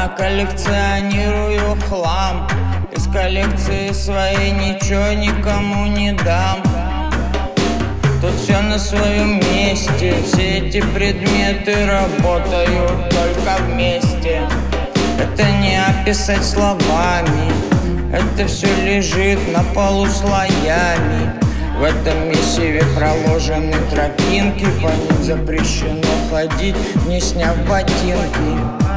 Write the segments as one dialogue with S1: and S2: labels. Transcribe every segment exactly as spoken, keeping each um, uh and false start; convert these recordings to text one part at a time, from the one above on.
S1: Я коллекционирую хлам, из коллекции своей ничего никому не дам. Тут все на своем месте, все эти предметы работают только вместе. Это не описать словами, это все лежит на полу слоями. В этом месиве проложены тропинки, по ним запрещено ходить, не сняв ботинки.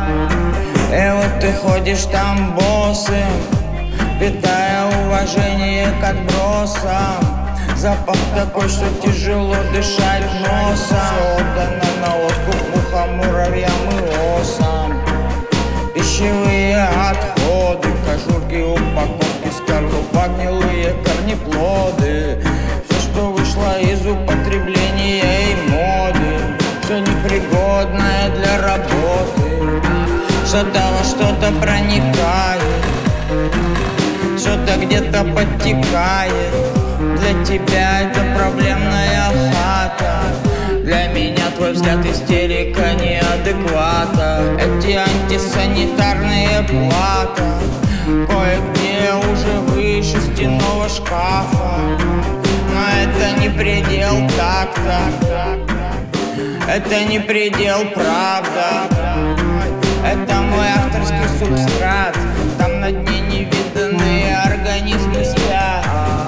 S1: И вот ты ходишь там босым, питая уважение к отбросам. Запах такой, что тяжело дышать носом. Все отдано на откуп мухам, муравьям и осам. Пищевые отходы, кожурки, упаковки, скорлупа, гнилые корнеплоды. Все, что вышло из употребления и моды, все непригодное для работы. Что-то во что-то проникает, что-то где-то подтекает. Для тебя это проблемная хата, для меня твой взгляд истерика неадеквата. Эти антисанитарные плата кое-где уже выше стенного шкафа. Но это не предел так-то, это не предел, правда. Это мой авторский субстрат, там на дне невиданные организмы спят.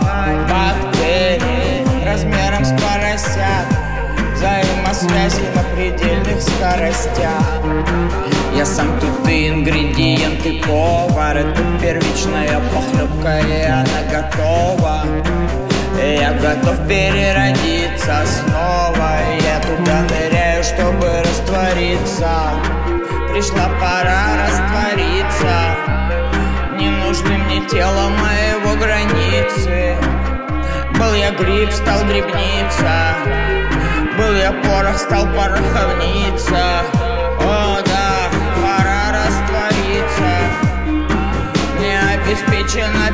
S1: Бактерии размером с поросят, взаимосвязи на предельных скоростях. Я сам тут и ингредиент, и повар. Это первичная похлебка, и она готова. И я готов переродиться снова. И я туда ныряю, чтобы раствориться. Пришла пора раствориться. Не нужны мне тело моего границы. Был я гриб, стал грибница. Был я порох, стал пороховница. О да, пора раствориться. Мне обеспечена